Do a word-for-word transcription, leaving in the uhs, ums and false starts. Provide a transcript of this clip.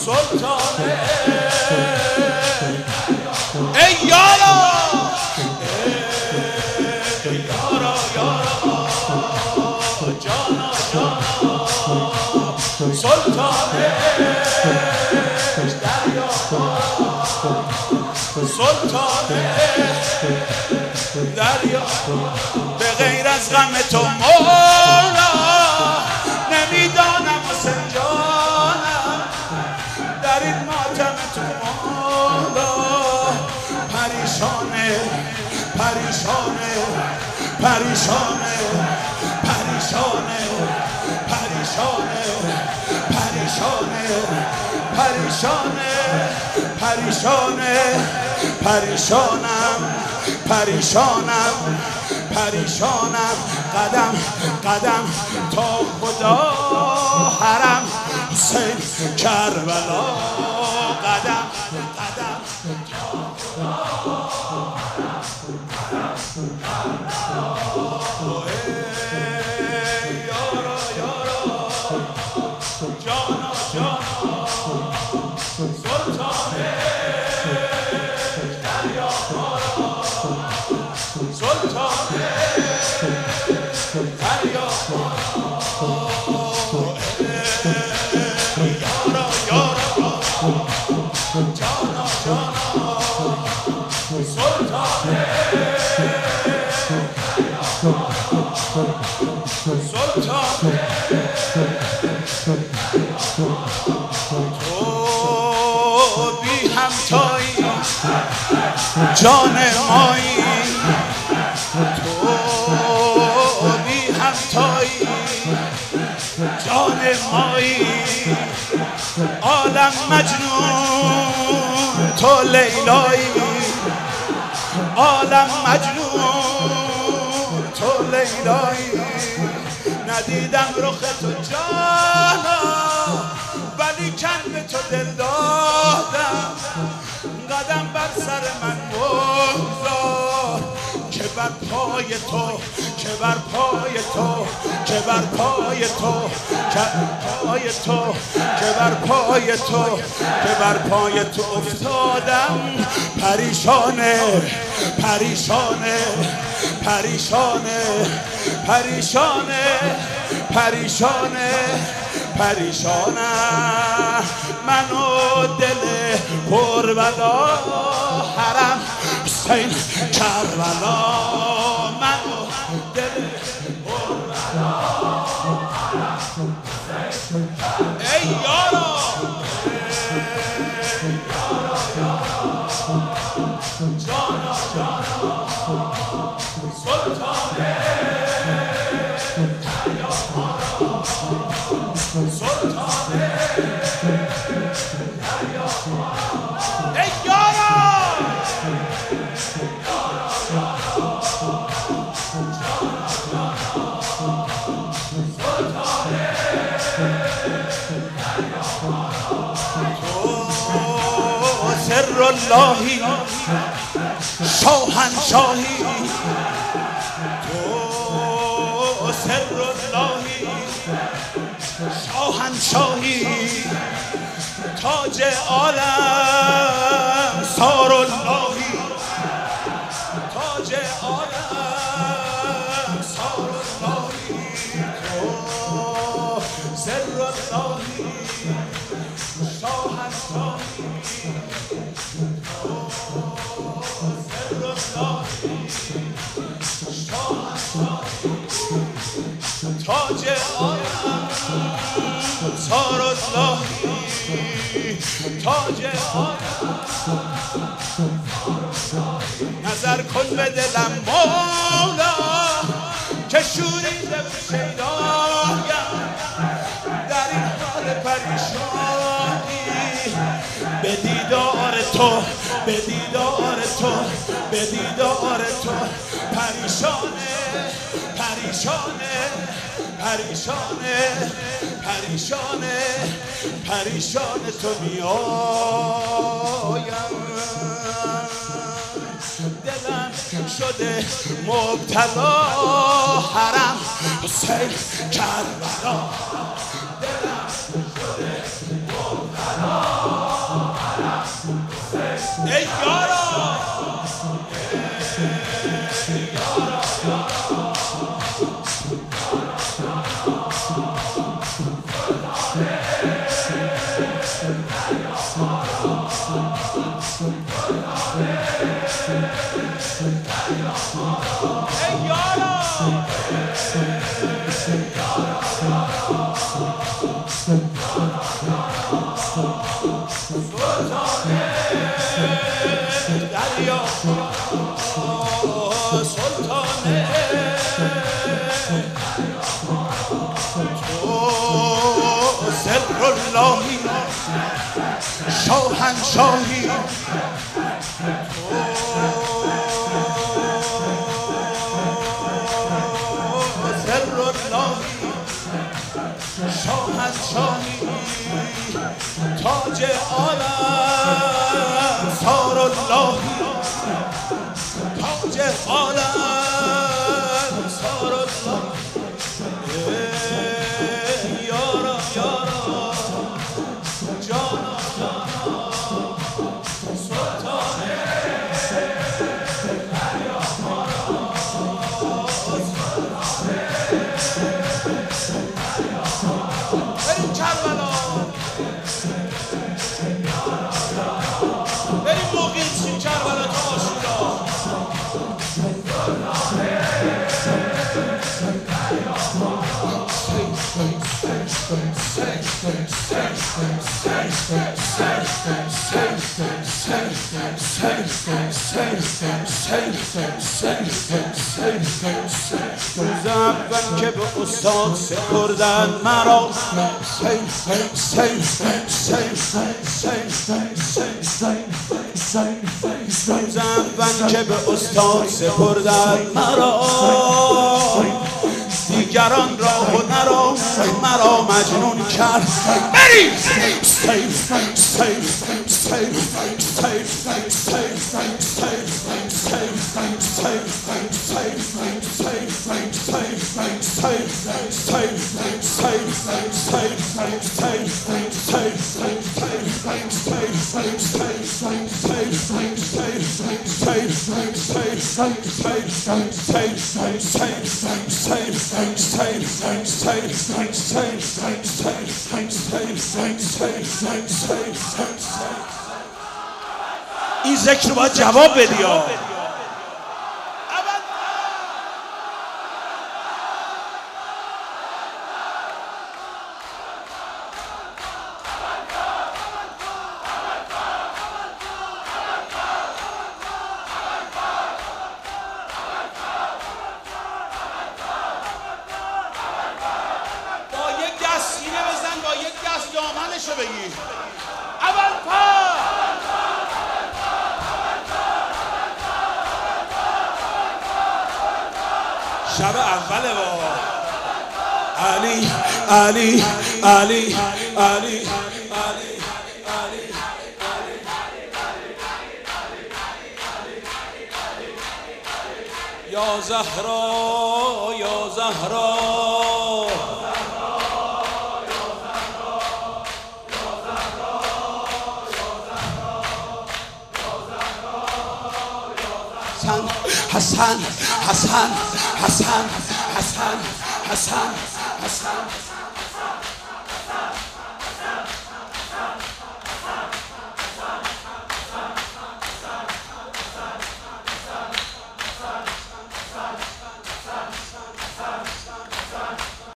سلطانه ای یارا ای یارا یارا جانا جانا سلطانه دریا سلطانه دریا به غیر از غم تو مولا نمیدانم حسین جانم در این ماتم تو مولا پریشانه پریشانه پریشانه پریشانه پریشانه پریشانه پریشانه پریشانه پریشانم پریشانم پریشانم قدم قدم تا خدا حرم حسین کربلا قدم قدم تا خدا یارا یارا جانا جانا سلطانه دریا سلطانه دریا یارا یارا جانا جانا سلطانه سلطانه تو بی همتایی جان مایی تو بی همتایی جان مایی عالم مجنون تو لیلایی عالم مجنون تو لیلایی ندیدم رخ تو جانا ولی کن به تو دل دادم قدم بر سر من بگذار که بر پای تو که بر پای تو که بر پای تو که پای تو که بر پای تو که بر پای تو افتادم پریشانه پریشانه پریشانه پریشانه پریشانه پریشانم منو دل پربلا حرم حسین کربلا منو دل پربلا ای یارا جانا جانا سلطانه سلطانه ای یارا تو سر اللهی شاهنشاهی تو سر اللهی شاهنشاهی تاج عالم سار اللهی تاج عالم سار اللهی تو سر اللهی شاهنشاهی تو سر اللهی شاهنشاهی تاج عالم سار اللهی تاج عالم نظر کن به دلم مولا که شوریده و شیدایم در این حال پریشانی به دیدار تو به دیدار تو به دیدار تو پریشانه پریشانه پریشانه پریشانه پریشانه تو میایم دلم شده مبتلا حرم حسین کربلا دلم شده مبتلا ای یارا دریا سلطانه تو سر اللهی شاهنشاهی تو سر اللهی شاهنشاهی تاج عالم سار اللهی تاج عالم سار الله یارا یارا جانا جانا سلطانه دریا بریم کربلا بریم موقعیم سیم کربلا تا آشورا روز اول که به استاد سپردن مرا روز اول که به استاد سپردن مرا دیگران را و نرا مرا مجنون کرد بریم این ذکر رو باید جواب بدی ها. دامنشو بگیر اول پا شب اوله با علی علی علی علی علی یا زهرا یا زهرا حسن حسن حسن حسن حسن حسن حسن